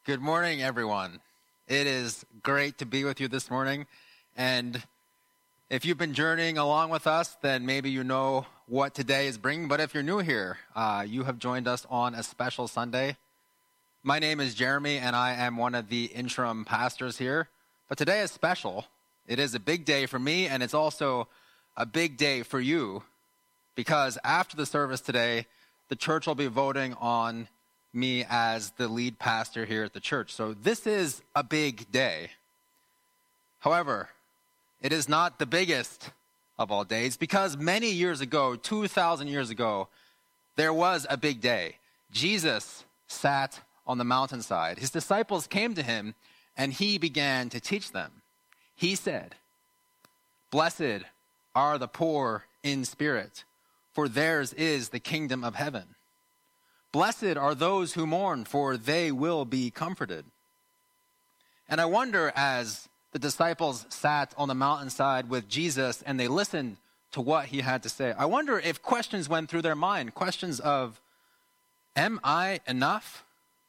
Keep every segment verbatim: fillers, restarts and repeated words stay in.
Good morning, everyone. It is great to be with you this morning. And if you've been journeying along with us, then maybe you know what today is bringing. But if you're new here, uh, you have joined us on a special Sunday. My name is Jeremy, and I am one of the interim pastors here. But today is special. It is a big day for me, and it's also a big day for you, because after the service today, the church will be voting on me as the lead pastor here at the church. So this is a big day. However, it is not the biggest of all days, because many years ago, two thousand years ago, there was a big day. Jesus sat on the mountainside. His disciples came to him, and he began to teach them. He said, "Blessed are the poor in spirit, for theirs is the kingdom of heaven. Blessed are those who mourn, for they will be comforted." And I wonder, as the disciples sat on the mountainside with Jesus and they listened to what he had to say, I wonder if questions went through their mind, questions of, am I enough?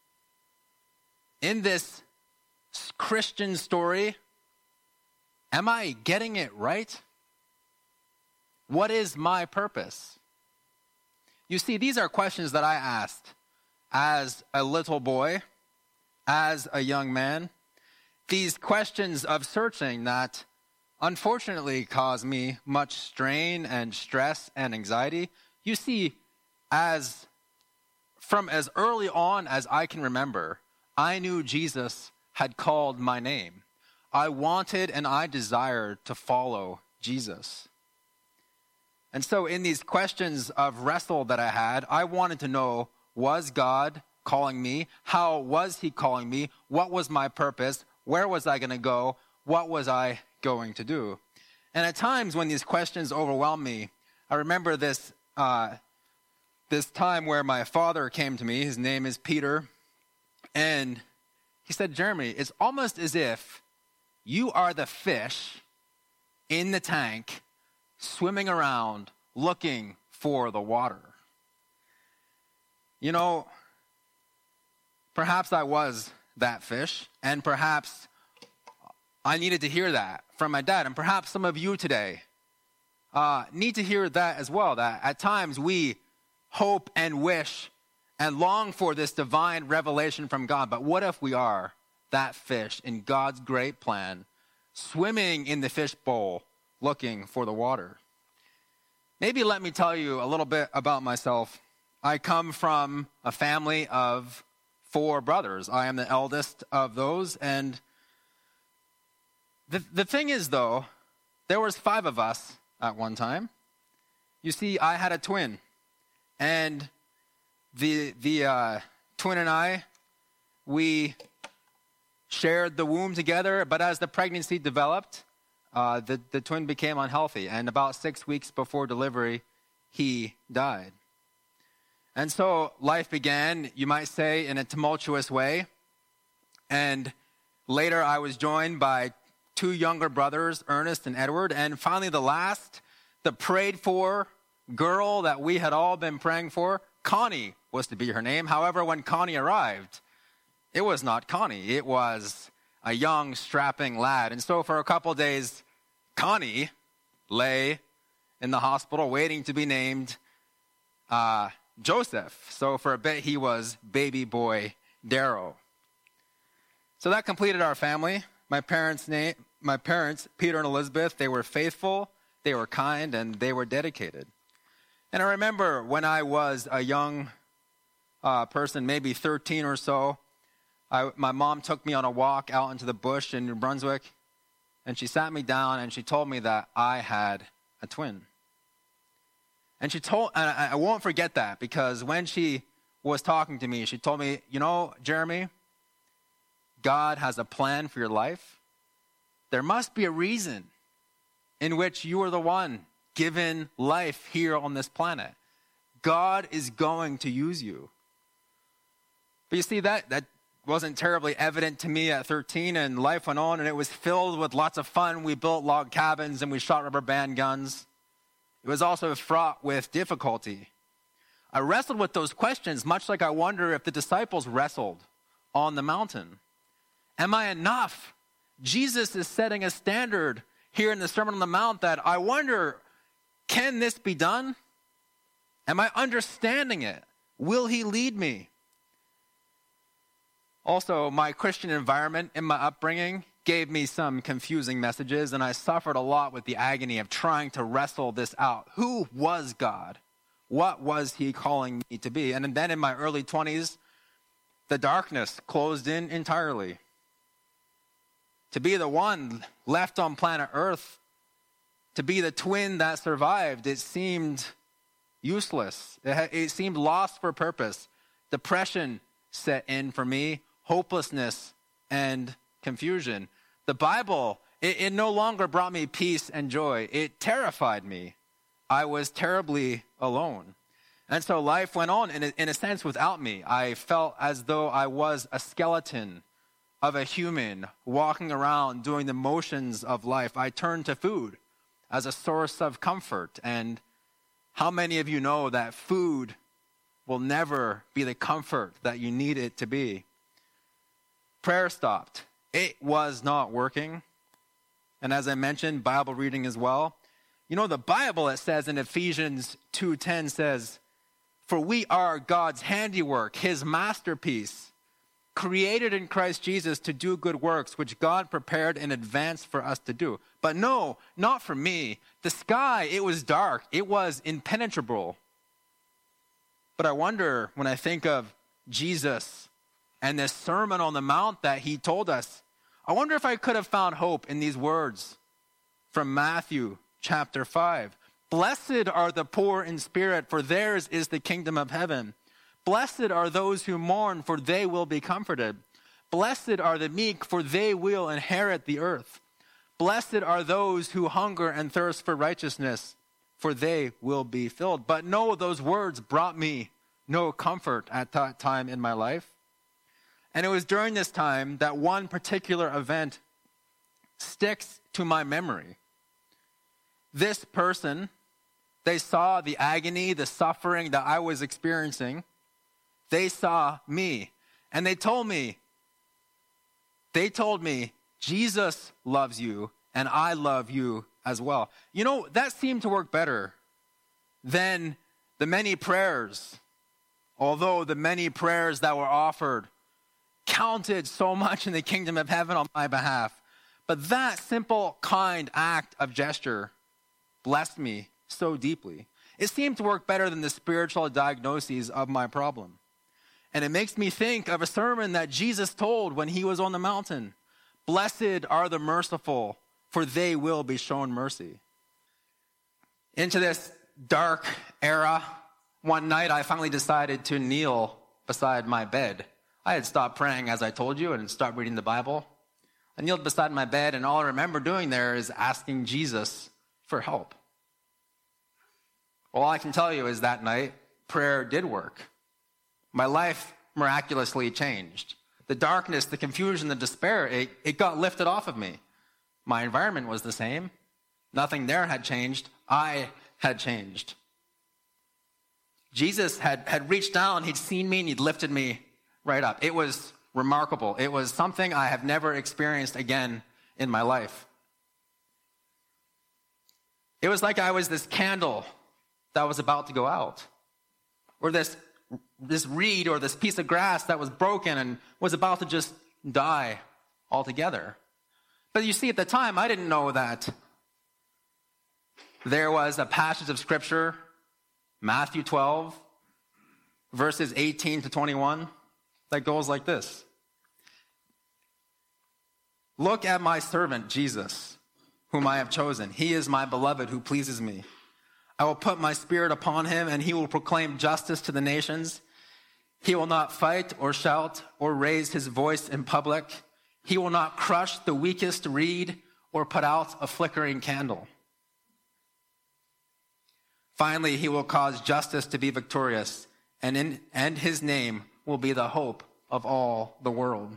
In this Christian story, am I getting it right? What is my purpose? You see, these are questions that I asked as a little boy, as a young man. These questions of searching that unfortunately caused me much strain and stress and anxiety. You see, as from as early on as I can remember, I knew Jesus had called my name. I wanted and I desired to follow Jesus. And so in these questions of wrestle that I had, I wanted to know, was God calling me? How was he calling me? What was my purpose? Where was I going to go? What was I going to do? And at times when these questions overwhelmed me, I remember this, uh, this time where my father came to me. His name is Peter. And he said, "Jeremy, it's almost as if you are the fish in the tank swimming around looking for the water." You know, perhaps I was that fish, and perhaps I needed to hear that from my dad, and perhaps some of you today uh, need to hear that as well, that at times we hope and wish and long for this divine revelation from God, but what if we are that fish in God's great plan, swimming in the fishbowl, looking for the water? Maybe let me tell you a little bit about myself. I come from a family of four brothers. I am the eldest of those. And the, the thing is, though, there was five of us at one time. You see, I had a twin. And the, the uh, twin and I, we shared the womb together. But as the pregnancy developed, Uh, the, the twin became unhealthy, and about six weeks before delivery, he died. And so life began, you might say, in a tumultuous way. And later I was joined by two younger brothers, Ernest and Edward, and finally the last, the prayed for girl that we had all been praying for, Connie was to be her name. However, when Connie arrived, it was not Connie, it was a young, strapping lad. And so for a couple of days, Connie lay in the hospital waiting to be named uh, Joseph. So for a bit, he was baby boy Darrow. So that completed our family. My parents, name, my parents, Peter and Elizabeth, they were faithful, they were kind, and they were dedicated. And I remember when I was a young uh, person, maybe thirteen or so, I, my mom took me on a walk out into the bush in New Brunswick, and she sat me down and she told me that I had a twin. And she told, and I, I won't forget that, because when she was talking to me, she told me, "You know, Jeremy, God has a plan for your life. There must be a reason in which you are the one given life here on this planet. God is going to use you." But you see, that that wasn't terribly evident to me at thirteen, and life went on, and it was filled with lots of fun. We built log cabins and we shot rubber band guns. It was also fraught with difficulty. I wrestled with those questions, much like I wonder if the disciples wrestled on the mountain? Am I enough? Jesus is setting a standard here in the Sermon on the Mount that I wonder, can this be done? Am I understanding it? Will he lead me? Also, my Christian environment in my upbringing gave me some confusing messages, and I suffered a lot with the agony of trying to wrestle this out. Who was God? What was he calling me to be? And then in my early twenties, the darkness closed in entirely. To be the one left on planet Earth, to be the twin that survived, it seemed useless. It, ha- it seemed lost for purpose. Depression set in for me, hopelessness and confusion. The Bible, it, it no longer brought me peace and joy. It terrified me. I was terribly alone. And so life went on in a, in a sense without me. I felt as though I was a skeleton of a human walking around doing the motions of life. I turned to food as a source of comfort. And how many of you know that food will never be the comfort that you need it to be? Prayer stopped. It was not working. And as I mentioned, Bible reading as well. You know, the Bible, it says in Ephesians two ten says, "For we are God's handiwork, his masterpiece, created in Christ Jesus to do good works, which God prepared in advance for us to do." But no, not for me. The sky, it was dark. It was impenetrable. But I wonder, when I think of Jesus and this Sermon on the Mount that he told us, I wonder if I could have found hope in these words from Matthew chapter five. "Blessed are the poor in spirit, for theirs is the kingdom of heaven. Blessed are those who mourn, for they will be comforted. Blessed are the meek, for they will inherit the earth. Blessed are those who hunger and thirst for righteousness, for they will be filled." But no, those words brought me no comfort at that time in my life. And it was during this time that one particular event sticks to my memory. This person, they saw the agony, the suffering that I was experiencing. They saw me, and they told me, they told me, Jesus loves you, and I love you as well. You know, that seemed to work better than the many prayers, although the many prayers that were offered counted so much in the kingdom of heaven on my behalf. But that simple, kind act of gesture blessed me so deeply. It seemed to work better than the spiritual diagnoses of my problem. And it makes me think of a sermon that Jesus told when he was on the mountain. "Blessed are the merciful, for they will be shown mercy." Into this dark era, one night I finally decided to kneel beside my bed. I had stopped praying, as I told you, and stopped reading the Bible. I kneeled beside my bed, and all I remember doing there is asking Jesus for help. All I can tell you is that night, prayer did work. My life miraculously changed. The darkness, the confusion, the despair, it, it got lifted off of me. My environment was the same. Nothing there had changed. I had changed. Jesus had, had reached down, he'd seen me, and he'd lifted me right up. It was remarkable. It was something I have never experienced again in my life. It was like I was this candle that was about to go out, or this this reed or this piece of grass that was broken and was about to just die altogether. But you see, at the time, I didn't know that there was a passage of scripture, Matthew twelve, verses eighteen to twenty-one, that goes like this. "Look at my servant Jesus, whom I have chosen. He is my beloved who pleases me. I will put my spirit upon him, and he will proclaim justice to the nations. He will not fight or shout or raise his voice in public. He will not crush the weakest reed or put out a flickering candle. Finally, he will cause justice to be victorious, and in and his name will be the hope of all the world."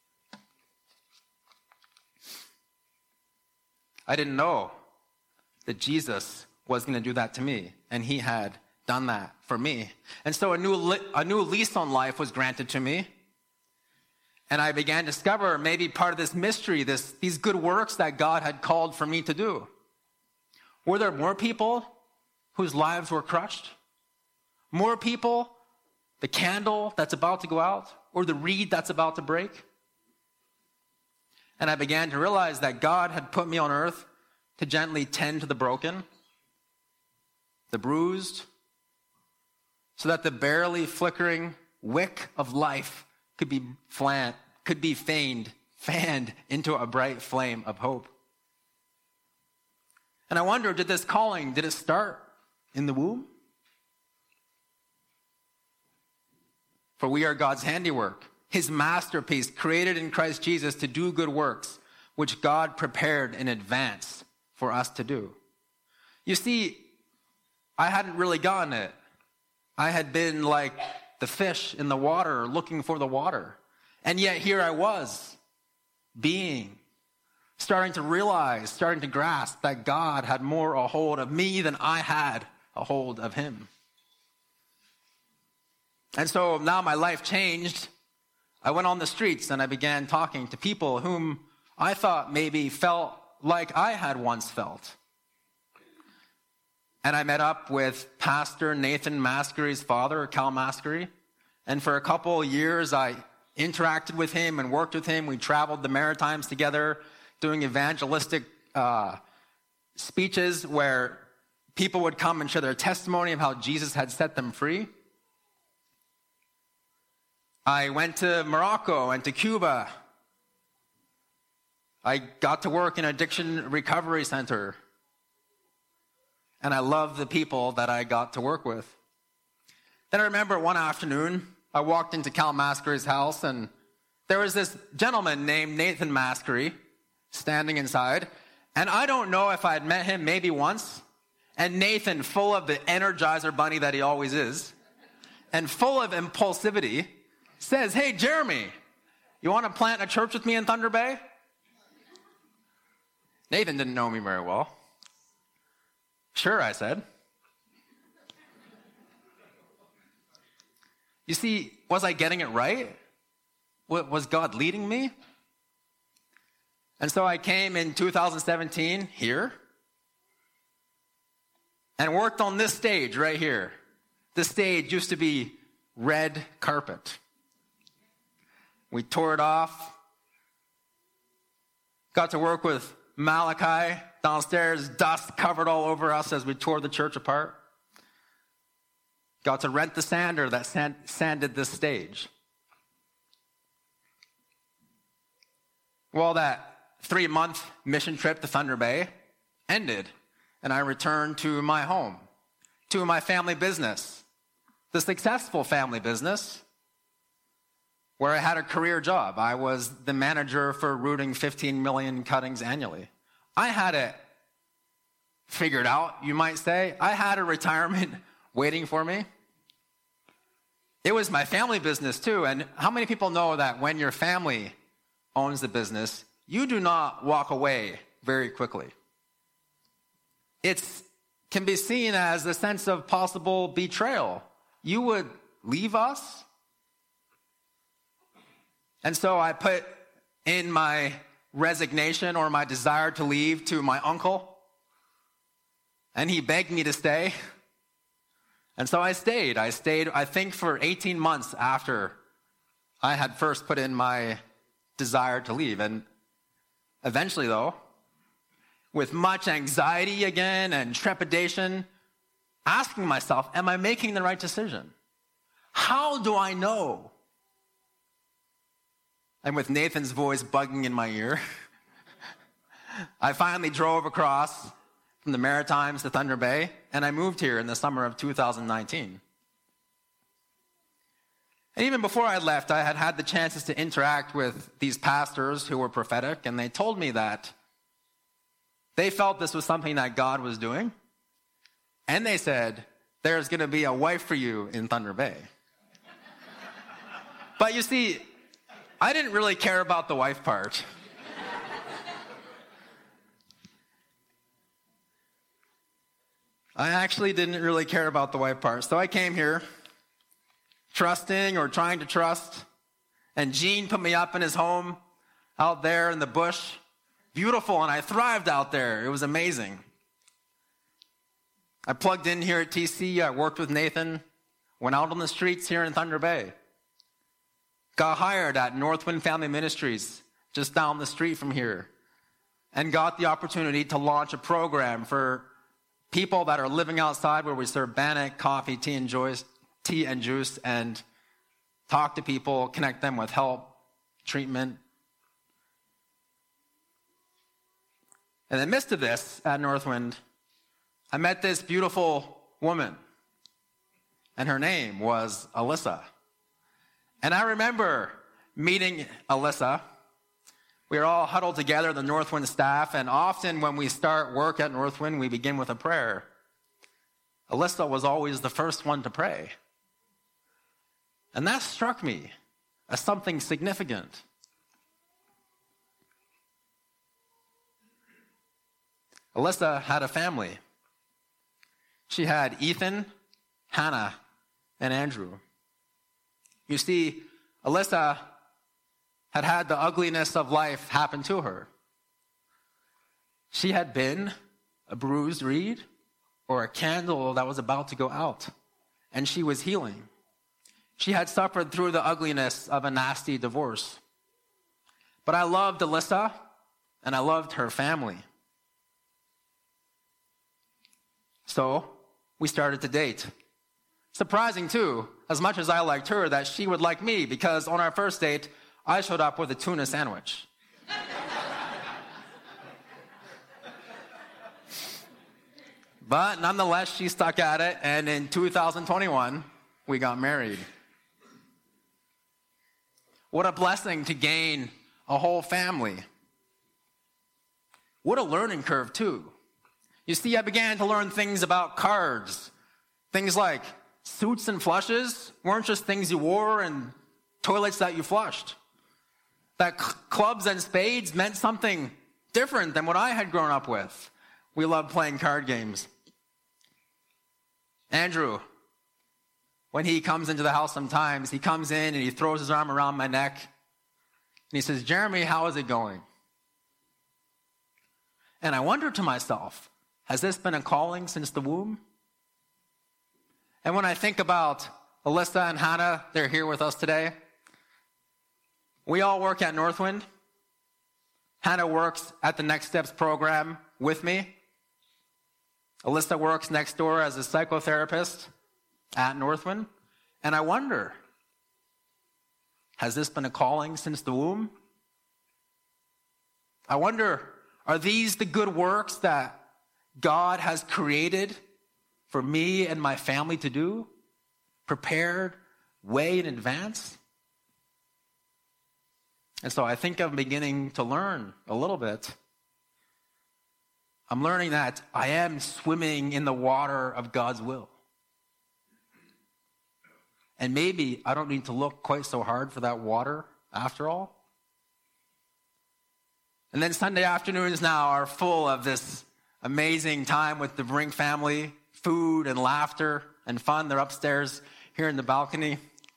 I didn't know that Jesus was going to do that to me, and he had done that for me. And so a new li- a new lease on life was granted to me. And I began to discover maybe part of this mystery, this, these good works that God had called for me to do. Were there more people whose lives were crushed? More people, the candle that's about to go out, or the reed that's about to break? And I began to realize that God had put me on earth to gently tend to the broken, the bruised, so that the barely flickering wick of life could be flan- could be feigned, fanned into a bright flame of hope. And I wonder, did this calling, did it start in the womb? For we are God's handiwork, his masterpiece, created in Christ Jesus to do good works, which God prepared in advance for us to do. You see, I hadn't really gotten it. I had been like the fish in the water, looking for the water. And yet here I was, being, starting to realize, starting to grasp that God had more a hold of me than I had a hold of him. And so now my life changed. I went on the streets and I began talking to people whom I thought maybe felt like I had once felt. And I met up with Pastor Nathan Mascary's father, Cal Mascary. And for a couple of years, I interacted with him and worked with him. We traveled the Maritimes together, doing evangelistic uh, speeches where people would come and share their testimony of how Jesus had set them free. I went to Morocco and to Cuba. I got to work in an addiction recovery center. And I loved the people that I got to work with. Then I remember one afternoon, I walked into Cal Mascary's house, and there was this gentleman named Nathan Mascary standing inside. And I don't know if I had met him maybe once. And Nathan, full of the Energizer bunny that he always is, and full of impulsivity, says, "Hey, Jeremy, you want to plant a church with me in Thunder Bay?" Nathan didn't know me very well. "Sure," I said. You see, was I getting it right? Was God leading me? And so I came in two thousand seventeen here and worked on this stage right here. This stage used to be red carpet. We tore it off. Got to work with Malachi downstairs, dust covered all over us as we tore the church apart. Got to rent the sander that sand, sanded this stage. Well, that three-month mission trip to Thunder Bay ended, and I returned to my home, to my family business, the successful family business, where I had a career job. I was the manager for rooting fifteen million cuttings annually. I had it figured out, you might say. I had a retirement waiting for me. It was my family business too. And how many people know that when your family owns the business, you do not walk away very quickly? It can be seen as a sense of possible betrayal. You would leave us? And so I put in my resignation or my desire to leave to my uncle, and he begged me to stay. And so I stayed. I stayed, I think, for eighteen months after I had first put in my desire to leave. And eventually, though, with much anxiety again and trepidation, asking myself, am I making the right decision? How do I know? And with Nathan's voice bugging in my ear, I finally drove across from the Maritimes to Thunder Bay, and I moved here in the summer of two thousand nineteen. And even before I left, I had had the chances to interact with these pastors who were prophetic, and they told me that they felt this was something that God was doing, and they said, there's going to be a wife for you in Thunder Bay. But you see, I didn't really care about the wife part. I actually didn't really care about the wife part. So I came here trusting or trying to trust And Gene put me up in his home out there in the bush. Beautiful, and I thrived out there. It was amazing. I plugged in here at T C. I worked with Nathan. Went out on the streets here in Thunder Bay. Got hired at Northwind Family Ministries, just down the street from here. And got the opportunity to launch a program for people that are living outside where we serve bannock, coffee, tea and juice, tea and juice, and talk to people, connect them with help, treatment. In the midst of this, at Northwind, I met this beautiful woman, and her name was Alyssa. And I remember meeting Alyssa. We were all huddled together, the Northwind staff, and often when we start work at Northwind, we begin with a prayer. Alyssa was always the first one to pray. And that struck me as something significant. Alyssa had a family. She had Ethan, Hannah, and Andrew. You see, Alyssa had had the ugliness of life happen to her. She had been a bruised reed or a candle that was about to go out, and she was healing. She had suffered through the ugliness of a nasty divorce. But I loved Alyssa, and I loved her family. So we started to date. Surprising, too, as much as I liked her, that she would like me, because on our first date, I showed up with a tuna sandwich. But nonetheless, she stuck at it, and in two thousand twenty-one, we got married. What a blessing to gain a whole family. What a learning curve, too. You see, I began to learn things about cards. Things like suits and flushes weren't just things you wore and toilets that you flushed. That c- clubs and spades meant something different than what I had grown up with. We loved playing card games. Andrew, when he comes into the house sometimes, he comes in and he throws his arm around my neck. And he says, "Jeremy, how is it going?" And I wonder to myself, has this been a calling since the womb? And when I think about Alyssa and Hannah, they're here with us today. We all work at Northwind. Hannah works at the Next Steps program with me. Alyssa works next door as a psychotherapist at Northwind. And I wonder, has this been a calling since the womb? I wonder, are these the good works that God has created for me and my family to do? Prepared way in advance? And so I think I'm beginning to learn a little bit. I'm learning that I am swimming in the water of God's will. And maybe I don't need to look quite so hard for that water after all. And then Sunday afternoons now are full of this amazing time with the Brink family, food and laughter and fun. They're upstairs here in the balcony.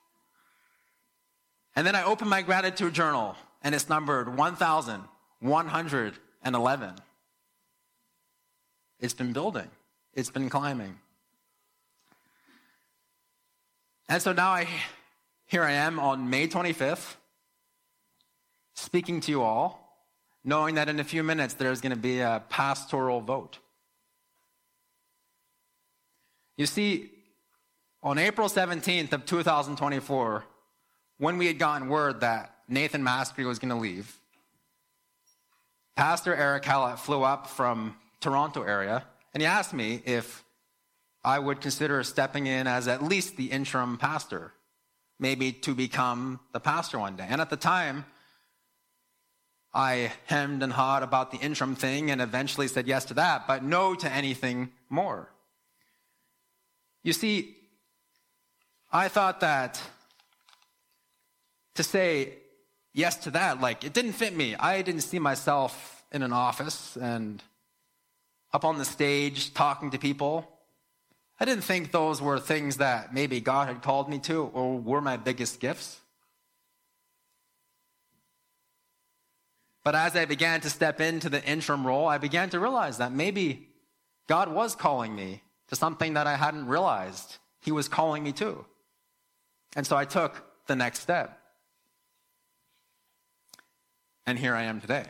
And then I open my gratitude journal, and it's numbered one thousand one hundred eleven. It's been building. It's been climbing. And so now I, here I am on May twenty-fifth, speaking to you all, knowing that in a few minutes there's going to be a pastoral vote. You see, on April seventeenth of two thousand twenty-four, when we had gotten word that Nathan Mastery was going to leave, Pastor Eric Hallett flew up from Toronto area, and he asked me if I would consider stepping in as at least the interim pastor, maybe to become the pastor one day. And at the time, I hemmed and hawed about the interim thing and eventually said yes to that, but no to anything more. You see, I thought that to say yes to that, like, it didn't fit me. I didn't see myself in an office and up on the stage talking to people. I didn't think those were things that maybe God had called me to or were my biggest gifts. But as I began to step into the interim role, I began to realize that maybe God was calling me to something that I hadn't realized he was calling me to. And so I took the next step. And here I am today.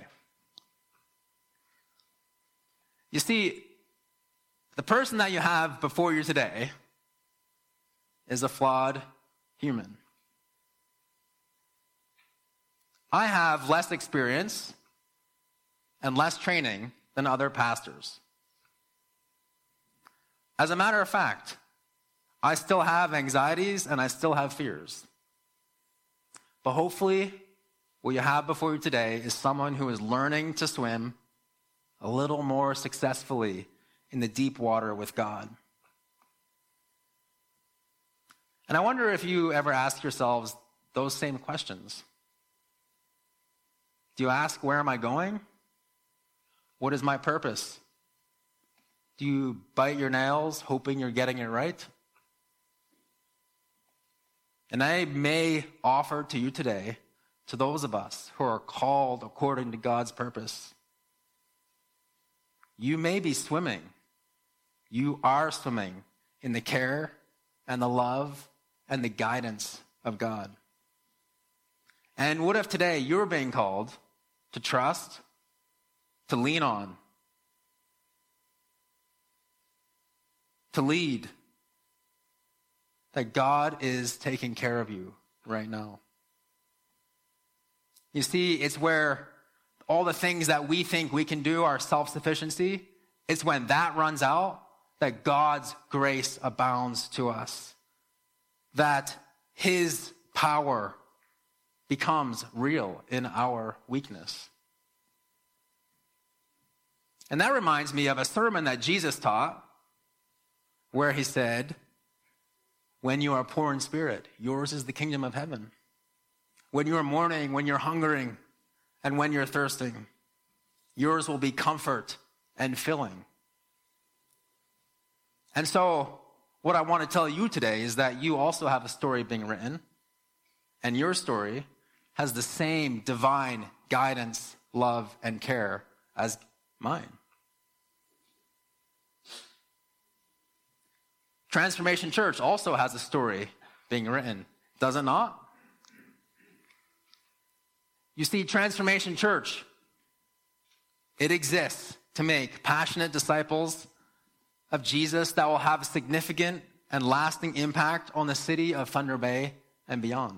You see, the person that you have before you today is a flawed human. I have less experience and less training than other pastors. As a matter of fact, I still have anxieties and I still have fears. But hopefully, what you have before you today is someone who is learning to swim a little more successfully in the deep water with God. And I wonder if you ever ask yourselves those same questions. Do you ask, where am I going? What is my purpose? Do you bite your nails hoping you're getting it right? And I may offer to you today, to those of us who are called according to God's purpose, you may be swimming. You are swimming in the care and the love and the guidance of God. And what if today you're being called to trust, to lean on, to lead, that God is taking care of you right now? You see, it's where all the things that we think we can do, our self-sufficiency, it's when that runs out that God's grace abounds to us, that his power becomes real in our weakness. And that reminds me of a sermon that Jesus taught where he said, when you are poor in spirit, yours is the kingdom of heaven. When you are mourning, when you're hungering, and when you're thirsting, yours will be comfort and filling. And so, what I want to tell you today is that you also have a story being written, and your story has the same divine guidance, love, and care as mine. Transformation Church also has a story being written, does it not? You see, Transformation Church, it exists to make passionate disciples of Jesus that will have a significant and lasting impact on the city of Thunder Bay and beyond.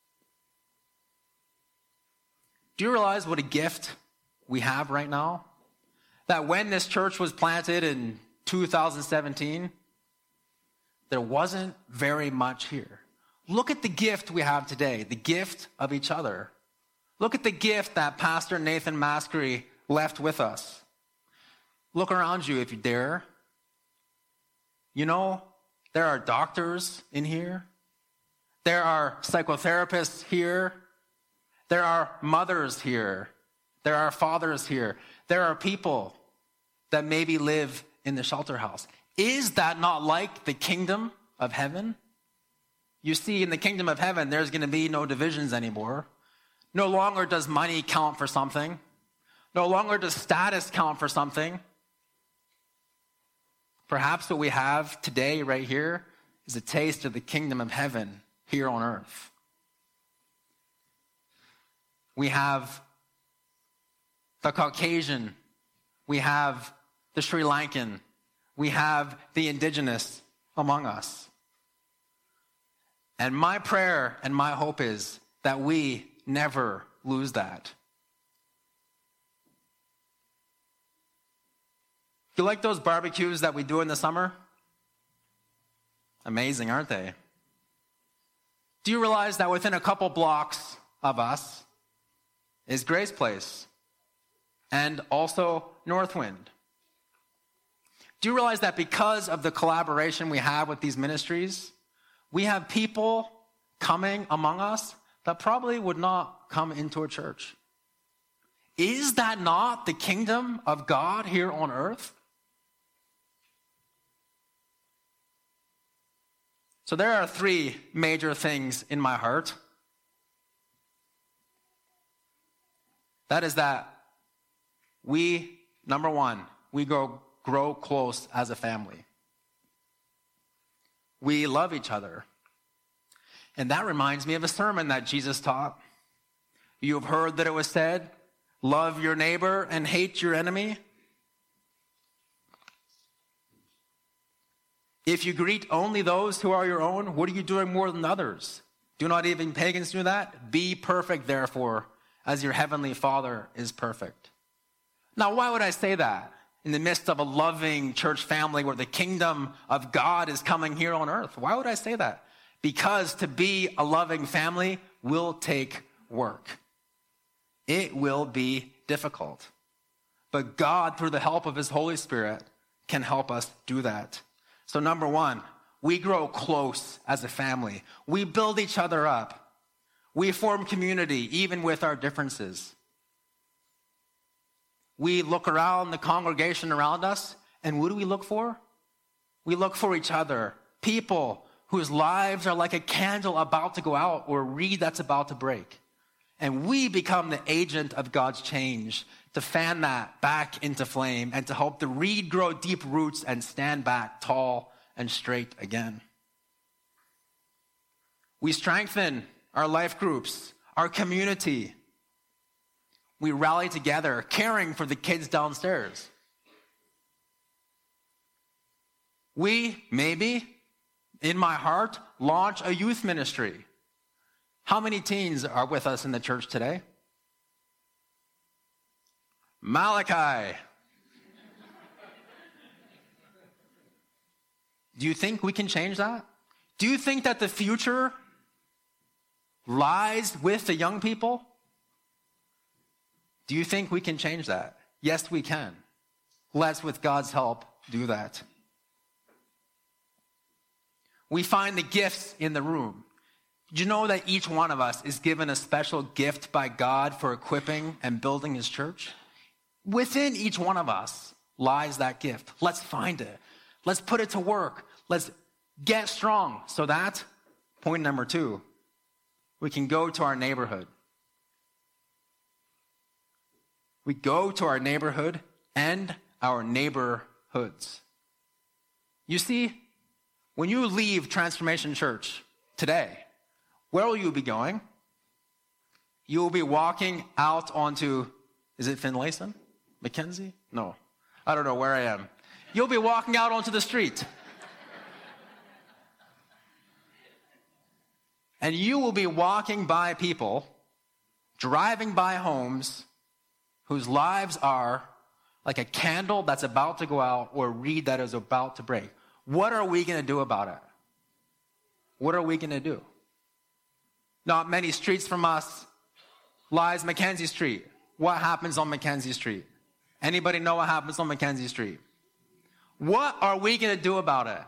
Do you realize what a gift we have right now? That when this church was planted in two thousand seventeen, there wasn't very much here. Look at the gift we have today, the gift of each other. Look at the gift that Pastor Nathan Maskery left with us. Look around you if you dare. You know, there are doctors in here. There are psychotherapists here. There are mothers here. There are fathers here. There are people that maybe live in the shelter house. Is that not like the kingdom of heaven? You see, in the kingdom of heaven, there's going to be no divisions anymore. No longer does money count for something. No longer does status count for something. Perhaps what we have today right here is a taste of the kingdom of heaven here on earth. We have the Caucasian. We have the Sri Lankan. We have the indigenous among us. And my prayer and my hope is that we never lose that. You like those barbecues that we do in the summer? Amazing, aren't they? Do you realize that within a couple blocks of us is Grace Place and also Northwind? Do you realize that because of the collaboration we have with these ministries, we have people coming among us that probably would not come into a church? Is that not the kingdom of God here on earth? So there are three major things in my heart That is that we, number one, we grow, grow close as a family. We love each other. And that reminds me of a sermon that Jesus taught. You have heard that it was said, love your neighbor and hate your enemy. If you greet only those who are your own, what are you doing more than others? Do not even pagans do that? Be perfect, therefore, as your heavenly Father is perfect. Now, why would I say that in the midst of a loving church family where the kingdom of God is coming here on earth? Why would I say that? Because to be a loving family will take work. It will be difficult. But God, through the help of his Holy Spirit, can help us do that. So number one, we grow close as a family. We build each other up. We form community, even with our differences. We look around the congregation around us, and what do we look for? We look for each other. People whose lives are like a candle about to go out or a reed that's about to break. And we become the agent of God's change to fan that back into flame and to help the reed grow deep roots and stand back tall and straight again. We strengthen our life groups, our community. We rally together, caring for the kids downstairs. We, maybe, in my heart, launch a youth ministry. How many teens are with us in the church today? Malachi. Do you think we can change that? Do you think that the future lies with the young people? Do you think we can change that? Yes, we can. Let's, with God's help, do that. We find the gifts in the room. Did you know that each one of us is given a special gift by God for equipping and building his church? Within each one of us lies that gift. Let's find it. Let's put it to work. Let's get strong so that, point number two, we can go to our neighborhood. We go to our neighborhood and our neighborhoods. You see, when you leave Transformation Church today, where will you be going? You will be walking out onto, is it Finlayson? Mackenzie? No. I don't know where I am. You'll be walking out onto the street. And you will be walking by people, driving by homes whose lives are like a candle that's about to go out or a reed that is about to break. What are we going to do about it? What are we going to do? Not many streets from us lies Mackenzie Street. What happens on Mackenzie Street? Anybody know what happens on Mackenzie Street? What are we going to do about it?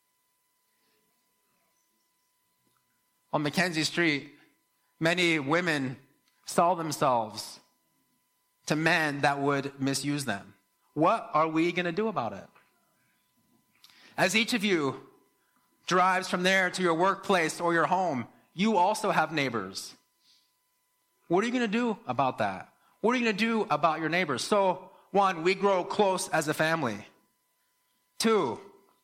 On Mackenzie Street, many women sell themselves to men that would misuse them. What are we going to do about it? As each of you drives from there to your workplace or your home, you also have neighbors. What are you going to do about that? What are you going to do about your neighbors? So, one, we grow close as a family. Two,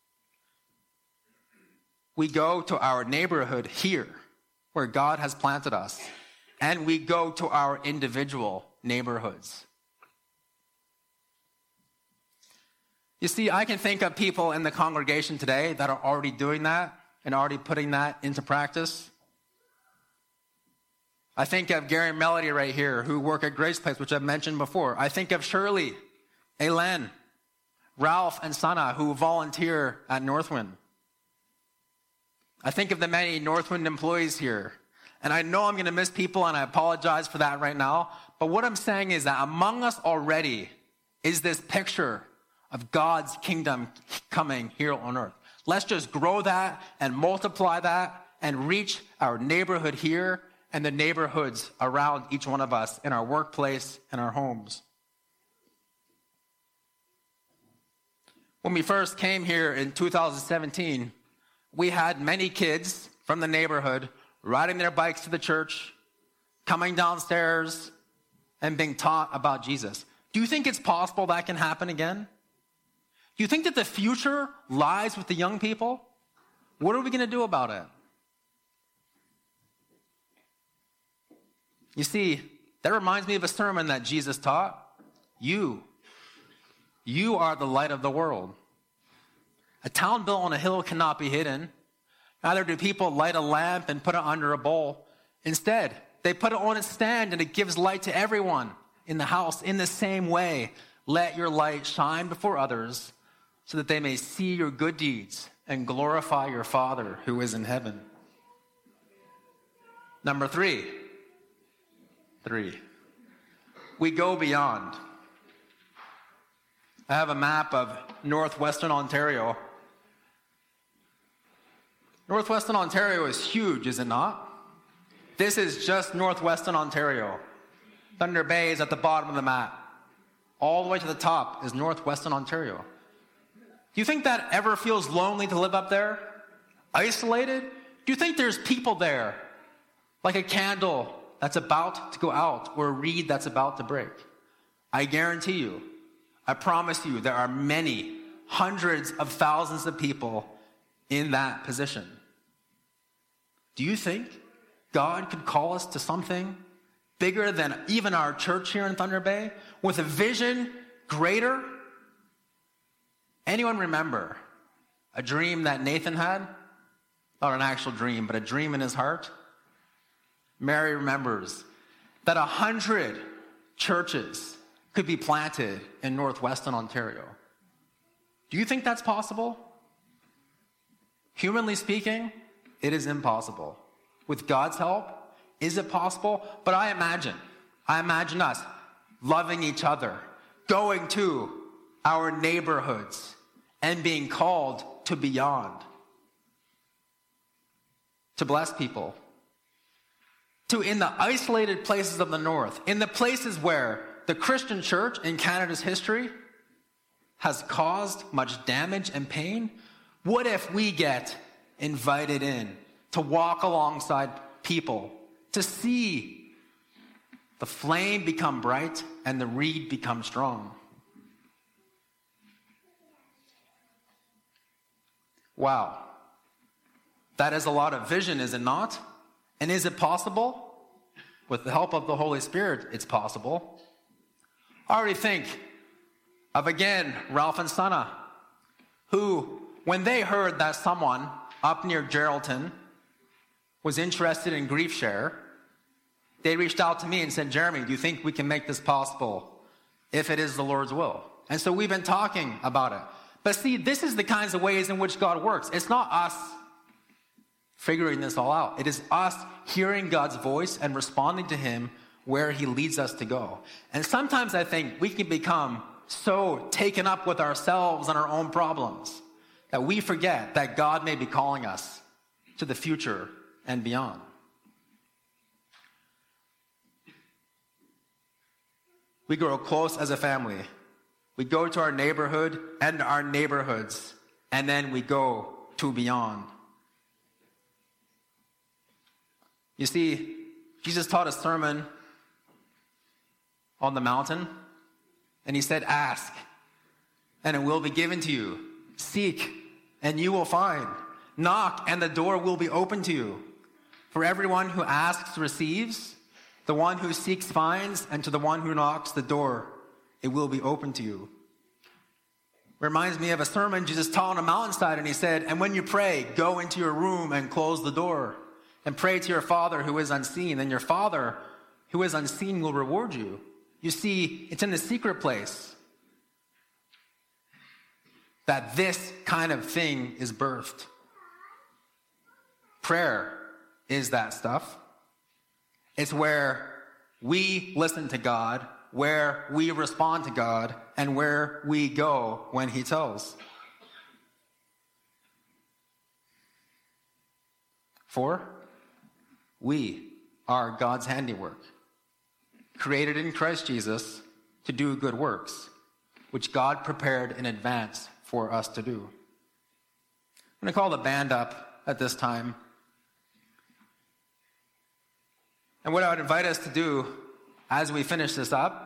we go to our neighborhood here, where God has planted us, and we go to our individual neighborhoods. You see, I can think of people in the congregation today that are already doing that and already putting that into practice. I think of Gary and Melody right here, who work at Grace Place, which I've mentioned before. I think of Shirley, Elen, Ralph, and Sana, who volunteer at Northwind. I think of the many Northwind employees here. And I know I'm going to miss people, and I apologize for that right now. But what I'm saying is that among us already is this picture of God's kingdom coming here on earth. Let's just grow that and multiply that and reach our neighborhood here and the neighborhoods around each one of us in our workplace and our homes. When we first came here in two thousand seventeen, we had many kids from the neighborhood riding their bikes to the church, coming downstairs, and being taught about Jesus. Do you think it's possible that can happen again? Do you think that the future lies with the young people? What are we going to do about it? You see, that reminds me of a sermon that Jesus taught. You, you are the light of the world. A town built on a hill cannot be hidden. Neither do people light a lamp and put it under a bowl. Instead, they put it on a stand and it gives light to everyone in the house. In the same way, let your light shine before others so that they may see your good deeds and glorify your Father who is in heaven. Number three. Three. We go beyond. I have a map of northwestern Ontario. Northwestern Ontario is huge, is it not? This is just northwestern Ontario. Thunder Bay is at the bottom of the map. All the way to the top is northwestern Ontario. Do you think that ever feels lonely to live up there? Isolated? Do you think there's people there? Like a candle that's about to go out or a reed that's about to break? I guarantee you, I promise you, there are many, hundreds of thousands of people in that position. Do you think God could call us to something bigger than even our church here in Thunder Bay, with a vision greater? Anyone remember a dream that Nathan had? Not an actual dream, but a dream in his heart. Mary remembers that a hundred churches could be planted in northwestern Ontario. Do you think that's possible? Humanly speaking, it is impossible. With God's help, is it possible? But I imagine, I imagine us loving each other, going to our neighborhoods, and being called to beyond, to bless people, to in the isolated places of the north, in the places where the Christian church in Canada's history has caused much damage and pain. What if we get invited in to walk alongside people, to see the flame become bright and the reed become strong? Wow. That is a lot of vision, is it not? And is it possible? With the help of the Holy Spirit, it's possible. I already think of, again, Ralph and Sana, who, when they heard that someone up near Geraldton was interested in Grief Share, they reached out to me and said, Jeremy, do you think we can make this possible if it is the Lord's will? And so we've been talking about it. But see, this is the kinds of ways in which God works. It's not us figuring this all out. It is us hearing God's voice and responding to him where he leads us to go. And sometimes I think we can become so taken up with ourselves and our own problems that we forget that God may be calling us to the future and beyond. We grow close as a family. We go to our neighborhood and our neighborhoods, and then we go to beyond. You see, Jesus taught a sermon on the mountain, and he said, ask, and it will be given to you. Seek, and you will find. Knock, and the door will be open to you. For everyone who asks receives, the one who seeks finds, and to the one who knocks, the door, it will be open to you. Reminds me of a sermon Jesus taught on a mountainside, and he said, and when you pray, go into your room and close the door, and pray to your Father who is unseen, and your Father who is unseen will reward you. You see, it's in the secret place that this kind of thing is birthed. Prayer is that stuff. It's where we listen to God, where we respond to God, and where we go when he tells. Four, we are God's handiwork, created in Christ Jesus to do good works, which God prepared in advance for us to do. I'm going to call the band up at this time. And what I would invite us to do as we finish this up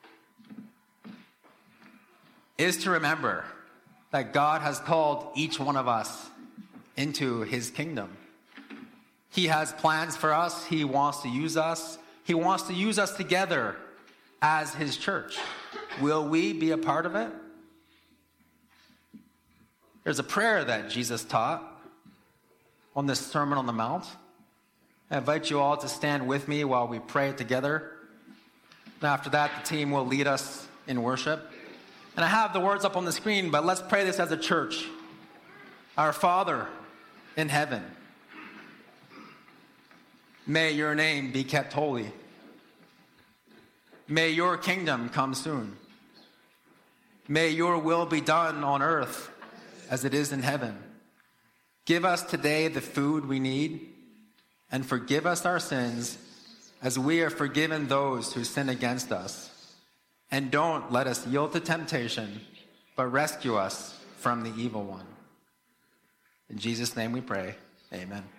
is to remember that God has called each one of us into his kingdom. He has plans for us. He wants to use us. He wants to use us together as his church. Will we be a part of it? There's a prayer that Jesus taught on this Sermon on the Mount. I invite you all to stand with me while we pray it together. And after that, the team will lead us in worship. And I have the words up on the screen, but let's pray this as a church. Our Father in heaven, may your name be kept holy. May your kingdom come soon. May your will be done on earth as it is in heaven. Give us today the food we need, and forgive us our sins as we are forgiven those who sin against us. And don't let us yield to temptation, but rescue us from the evil one. In Jesus' name we pray. Amen.